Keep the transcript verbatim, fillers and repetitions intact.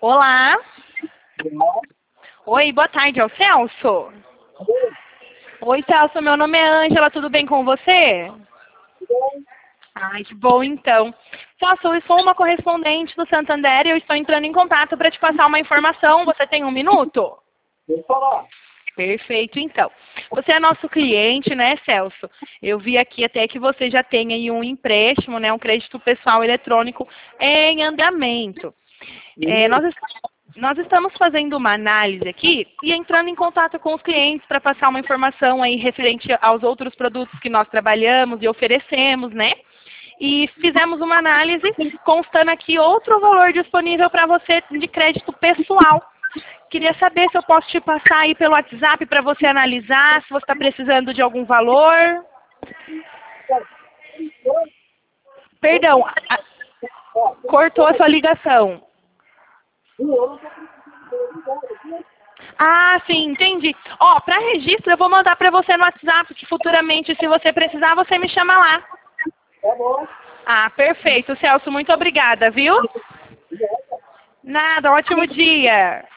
Olá. Oi, boa tarde, é o Celso? Oi, Celso, meu nome é Ângela, tudo bem com você? Ai, que bom então. Celso, eu sou uma correspondente do Santander e eu estou entrando em contato para te passar uma informação. Você tem um minuto? Vou falar. Perfeito, então. Você é nosso cliente, né, Celso? Eu vi aqui até que você já tem aí um empréstimo, né, um crédito pessoal eletrônico em andamento. É, nós, nós estamos fazendo uma análise aqui e entrando em contato com os clientes para passar uma informação aí referente aos outros produtos que nós trabalhamos e oferecemos, né? E fizemos uma análise constando aqui outro valor disponível para você de crédito pessoal. Queria saber se eu posso te passar aí pelo WhatsApp para você analisar, se você está precisando de algum valor. Perdão, a, cortou a sua ligação. Ah, sim, entendi. Ó, para registro eu vou mandar para você no WhatsApp, que futuramente, se você precisar, você me chama lá. Tá bom. Ah, perfeito, Celso, muito obrigada, viu? Nada, ótimo dia.